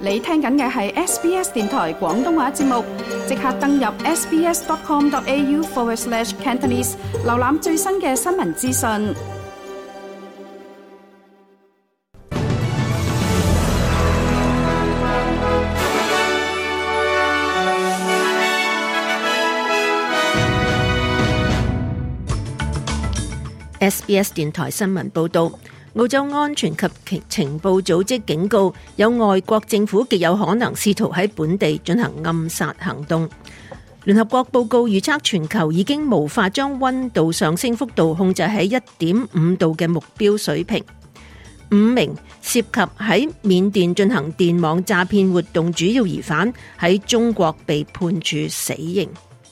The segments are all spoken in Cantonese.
你聽緊嘅係 SBS 電台廣東話節目，即刻登入 sbs.com.au/Cantonese 瀏覽最新嘅新聞資訊。 SBS 電台新聞報道，澳洲安全及情報組織警告，有外國政府極有可能試圖喺本地進行暗殺行動。聯合國報告預測，全球已經無法將溫度上升幅度控制喺 1.5 度嘅目標水平。5名涉及喺緬甸進行電網詐騙活動主要疑犯喺中國被判處死刑。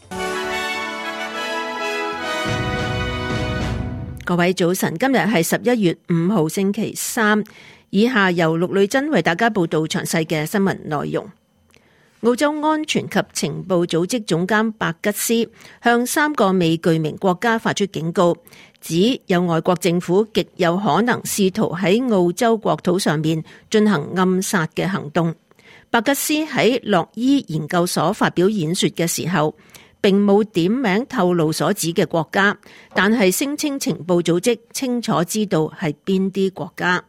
各位早晨，今日係11月5號星期三，以下由陸女珍為大家報道詳細嘅新聞內容。澳洲安全及情報組織總監白吉斯向3個未具名國家發出警告，指有外國政府極有可能試圖喺澳洲國土上面進行暗殺嘅行動。白吉斯喺洛伊研究所發表演說嘅時候，並冇點名透露所指嘅國家，但係聲稱情報組織清楚知道係邊啲國家。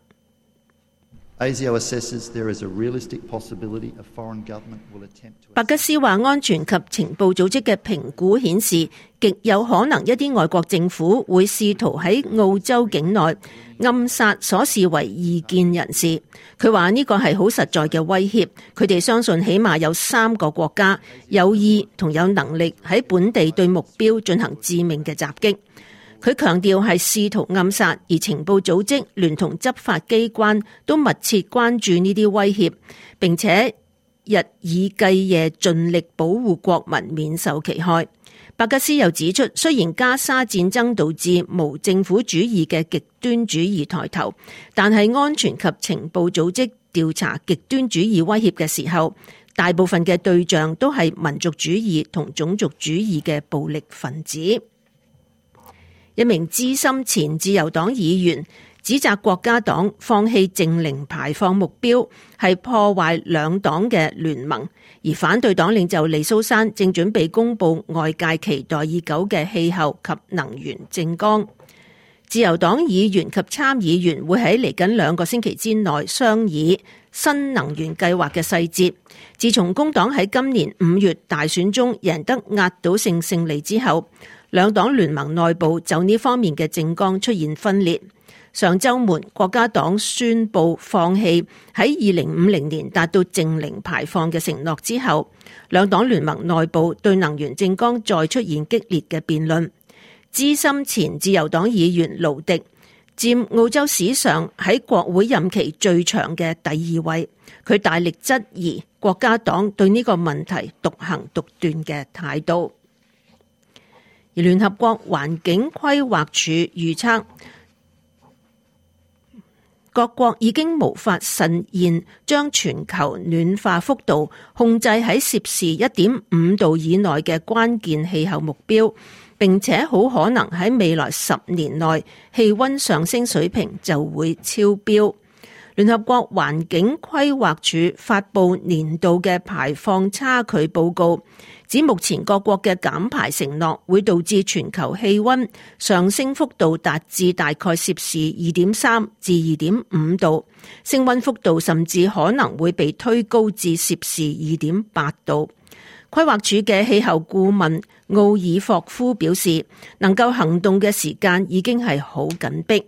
白吉斯話，安全及情報組織嘅評估顯示，極有可能一啲外國政府會試圖喺澳洲境內暗殺所視為異見人士。佢話呢個係好實在嘅威脅，佢哋相信起碼有3個國家有意同有能力喺本地對目標進行致命嘅襲擊。佢強調係試圖暗殺，而情報組織聯同執法機關都密切關注呢啲威脅，並且日以繼夜盡力保護國民免受其害。白吉斯又指出，雖然加沙戰爭導致無政府主義嘅極端主義抬頭，但係安全及情報組織調查極端主義威脅嘅時候，大部分嘅對象都係民族主義同種族主義嘅暴力分子。一名資深前自由黨議員指責國家黨放棄淨零排放目標係破壞兩黨嘅聯盟，而反對黨領袖利蘇珊正準備公布外界期待已久嘅氣候及能源政綱。自由黨議員及參議員會喺嚟緊2個星期之內商議新能源計劃嘅細節。自從工黨喺今年5月大選中贏得壓倒性勝利之後，兩黨聯盟內部就呢方面嘅政綱出現分裂。上週末，國家黨宣布放棄喺2050年達到淨零排放嘅承諾之後，兩黨聯盟內部對能源政綱再出現激烈嘅辯論。資深前自由黨議員盧迪佔澳洲史上喺國會任期最長嘅第2位，佢大力質疑國家黨對呢個問題獨行獨斷嘅態度。而聯合國環境規劃署預測，各國已經無法實現將全球暖化幅度控制喺攝氏 1.5 度以內嘅關鍵氣候目標，並且好可能喺未來10年內氣溫上升水平就會超標。聯合國環境規劃署發布年度嘅排放差距報告，指目前各國嘅減排承諾會導致全球氣溫上升幅度達至大概攝氏 2.3 至 2.5 度，升溫幅度甚至可能會被推高至攝氏 2.8 度。規劃署嘅氣候顧問奧爾霍夫表示，能夠行動嘅時間已經係好緊迫。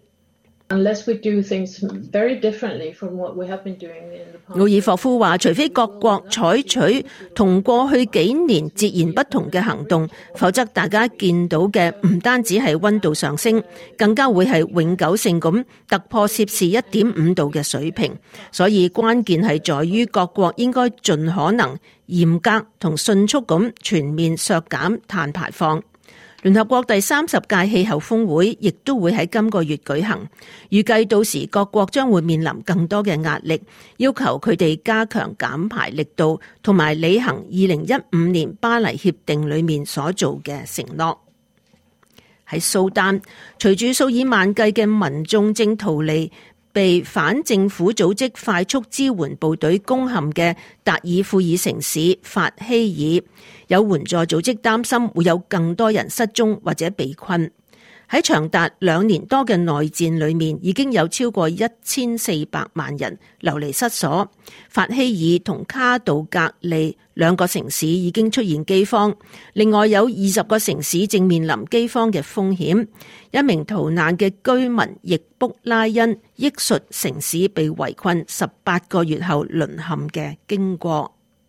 奧爾霍夫話，除非各國採取同過去幾年截然不同嘅行動，否則大家見到嘅唔單止係溫度上升，更加會係永久性咁突破攝氏 1.5 度嘅水平。所以關鍵係在於各國應該盡可能嚴格同迅速咁全面削減碳排放。聯合國第30屆氣候峰會亦都會喺今個月舉行，預計到時各國將會面臨更多嘅壓力，要求佢哋加強減排力度，同埋履行2015年巴黎協定裏面所做嘅承諾。喺蘇丹，隨住數以萬計嘅民眾正逃離被反政府組織快速支援部隊攻陷嘅達爾富爾城市法希爾，有援助組織擔心會有更多人失蹤或者被困。喺長達2年多嘅內戰裏面，已經有超過1400萬人流離失所。法希爾同卡杜格利2個城市已經出現饑荒，另外有20個城市正面臨饑荒嘅風險。一名逃難嘅居民易卜拉恩憶述城市被圍困18個月後淪陷嘅經過。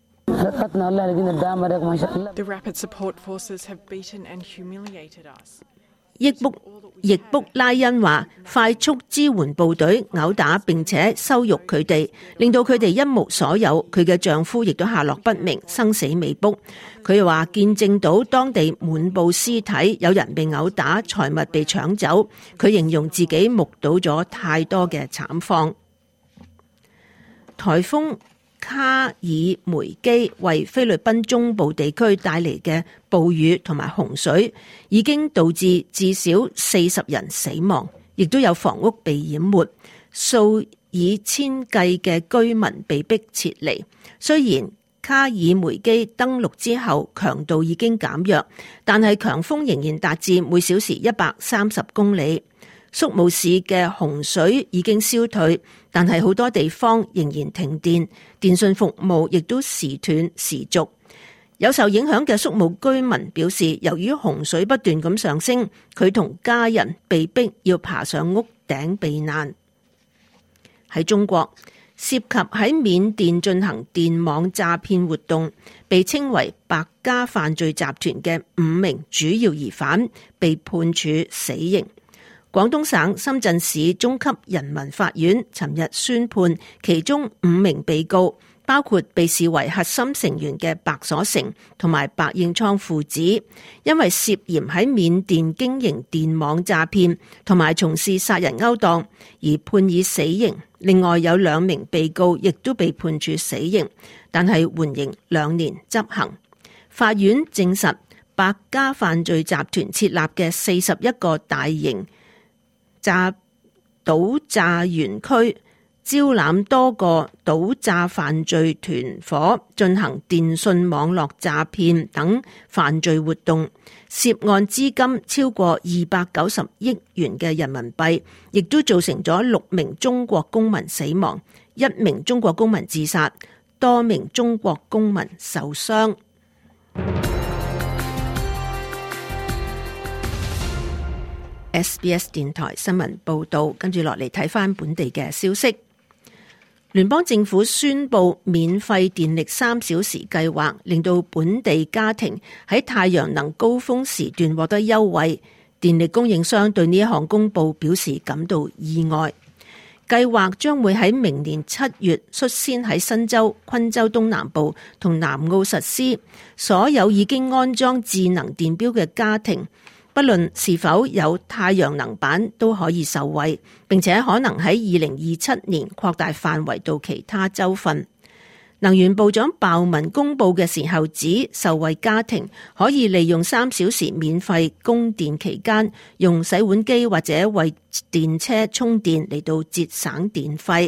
The rapid support forces have beaten and humiliated us. 易卜拉恩話，快速支援部隊毆打並且羞辱佢哋，令到佢哋一無所有。佢嘅丈夫亦都下落不明，生死未卜。佢話見證到當地滿布屍體，有人被毆打，財物被搶走。佢形容自己目睹咗太多嘅慘況。颱風卡爾梅基為菲律賓中部地區帶嚟嘅暴雨同埋洪水，已經導致至少40人死亡，亦都有房屋被淹沒，數以千計嘅居民被迫撤離。雖然卡爾梅基登陸之後強度已經減弱，但係強風仍然達至每小時130公里。宿務市嘅洪水已經消退，但係好多地方仍然停電，電信服務亦都時斷時續。有受影響嘅宿務居民表示，由於洪水不斷咁上升，佢同家人被迫要爬上屋頂避難。喺中國，涉及喺緬甸進行電網詐騙活動，被稱為百家犯罪集團嘅5名主要疑犯被判處死刑。廣東省深圳市中級人民法院尋日宣判，其中5名被告，包括被視為核心成員嘅白所成同埋白應倉父子，因為涉嫌喺緬甸經營電網詐騙同埋從事殺人勾當而判以死刑。另外有2名被告亦都被判處死刑，但係緩刑2年執行。法院證實，百家犯罪集團設立嘅41個大型賭詐園區，招攬多個賭詐犯罪團伙進行電信網絡詐騙等犯罪活動，涉案資金超過290億元嘅人民幣，亦都造成咗6名中國公民死亡，1名中國公民自殺，多名中國公民受傷。SBS 電台新聞報道，跟住落嚟睇返本地嘅消息。聯邦政府宣布免費電力3小時計劃，令到本地家庭喺太陽能高峰時段獲得優惠。電力供應商對呢一項公佈表示感到意外。計劃將會喺明年7月率先喺新州、昆州東南部同南澳實施，所有已經安裝智能電錶嘅家庭，不論是否有太陽能板都可以受惠，並且可能喺2027年擴大範圍到其他州份。能源部長鮑文公佈嘅時候指，受惠家庭可以利用3小時免費供電期間，用洗碗機或者為電車充電嚟到節省電費。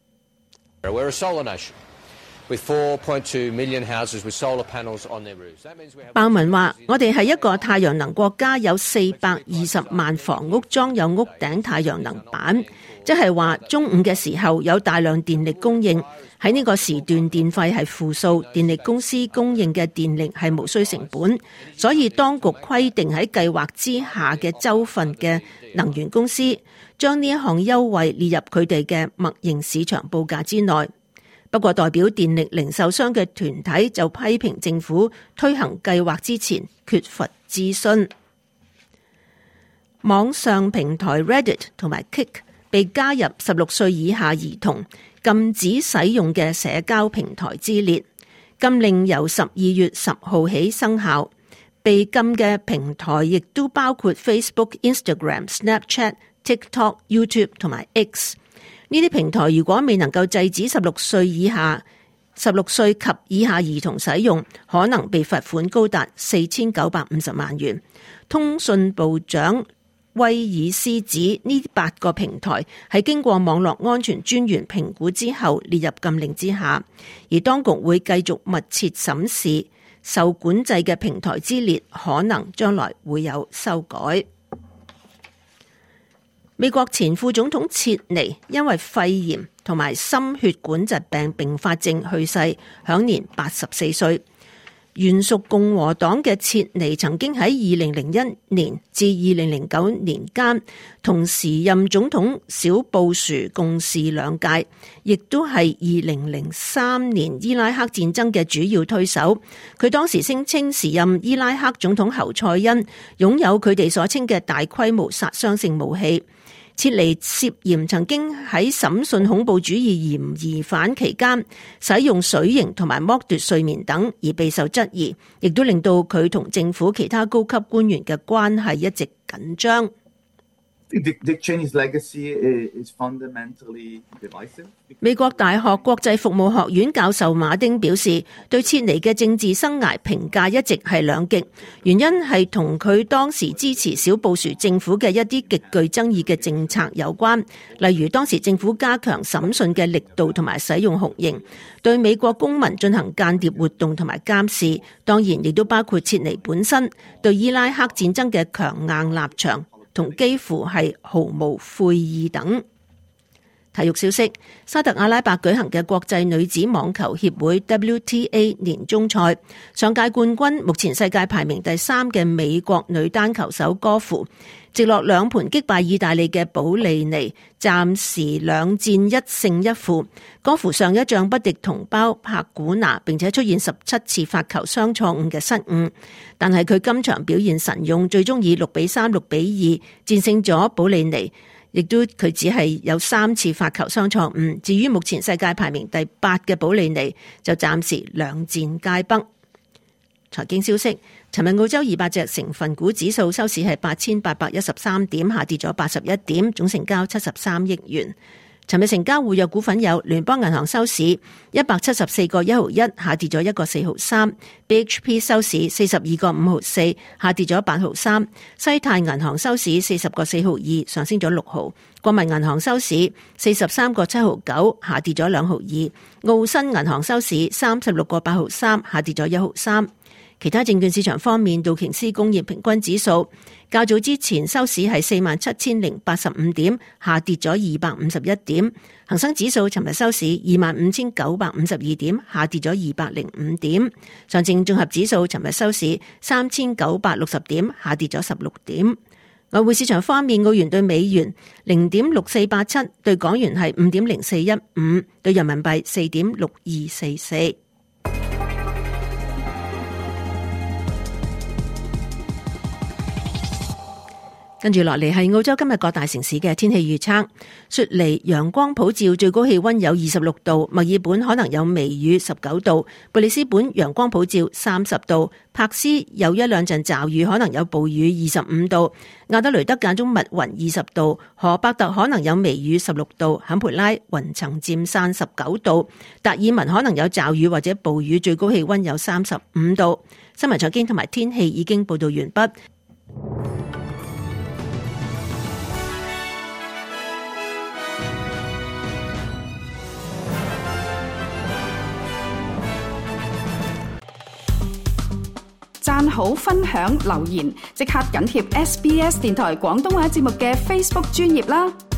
We're a solar nation. With 4.2 million houses with solar panels on their roofs. 鮑文話：我哋係一個太陽能國家，有420萬房屋裝有屋頂太陽能板，即係話中午嘅時候有大量電力供應。喺呢個時段電費係負數，電力公司供應嘅電力係無需成本，所以當局規定喺計劃之下嘅州份嘅能源公司將呢一項優惠列入佢哋嘅默認市場報價之內。不過代表電力零售商嘅團體就批評政府推行計劃之前缺乏諮詢。網上平台 Reddit 同埋 Kik 被加入16歲以下兒童禁止使用嘅社交平台之列，禁令由12月10號起生效。被禁嘅平台亦都包括 Facebook、Instagram、Snapchat、TikTok、YouTube 同埋 X。呢啲平台如果未能夠制止16歲及以下兒童使用，可能被罰款高達4950萬元。通訊部長威爾斯指呢8個平台係經過網絡安全專員評估之後列入禁令之下，而當局會繼續密切審視受管制嘅平台之列，可能將來會有修改。美國前副總統切尼因為肺炎同埋心血管疾病併發症去世，享年84歲。原屬共和黨嘅切尼曾經喺2001年至2009年間同時任總統小布殊共事2屆，亦都係2003年伊拉克戰爭嘅主要推手。佢當時聲稱時任伊拉克總統侯賽因擁有佢哋所稱嘅大規模殺傷性武器。切尼涉嫌曾經喺審訊恐怖主義嫌疑犯期間使用水刑同埋剝奪睡眠等而備受質疑，亦都令到佢同政府其他高級官員嘅關係一直緊張。 Dick Cheney's legacy is fundamentally divisive. 美國大學國際服務學院教授馬丁表示，對切尼嘅政治生涯評價一直係兩極，原因係同佢當時支持小布殊政府嘅一啲極具爭議嘅政策有關，例如當時政府加強審訊嘅力度同埋使用酷刑，對美國公民進行間諜活動同埋監視，當然亦都包括切尼本身對伊拉克戰爭嘅強硬立場同幾乎係毫無悔意等。體育消息，沙特阿拉伯舉行嘅國際女子網球協會 WTA 年終賽，上屆冠軍目前世界排名第3嘅美國女單球手戈芙，直落2盤擊敗意大利嘅保利尼，暫時2戰1勝1負。戈芙上一仗不敵同胞帕古拿，並且出現17次發球雙錯誤嘅失誤，但係佢今場表現神勇，最終以6-3、6-2戰勝咗保利尼。亦都佢只係有3次發球雙錯誤。至於目前世界排名第8嘅保利尼，就暫時2戰皆北。財經消息，尋日澳洲200隻成分股指數收市係8813點，下跌咗81點，總成交73億元。尋日成交活躍股份有聯邦銀行收市174個1毫1，下跌咗1個4毫3； BHP 收市42個5毫4，下跌咗8毫3；西泰銀行收市40個4毫2，上升咗6毫；國民銀行收市43個7毫9，下跌咗2毫2；澳新銀行收市36個8毫3，下跌咗1毫3。其他證券市場方面，道瓊斯工業平均指數較早之前收市係47,085點，下跌咗251點；恒生指數尋日收市25,952點，下跌咗205點；上證綜合指數尋日收市3,960點，下跌咗16點。外匯市場方面，澳元對美元0.6487，對港元係5.0415，對人民幣4.6244。跟住落嚟係澳洲今日各大城市嘅天氣預測。雪梨陽光普照，最高氣溫有26度；墨爾本可能有微雨19度；貝里斯本陽光普照30度；柏斯有1、2陣驟雨，可能有暴雨25度；亞德雷德間中密雲20度；荷伯特可能有微雨16度；坎培拉雲層漸散19度；達爾文可能有驟雨或者暴雨，最高氣溫有35度。新聞財經同埋天氣已經報道完畢。 讚好、分享、留言，即刻緊貼SBS 電台廣東話節目嘅 Facebook 專頁啦！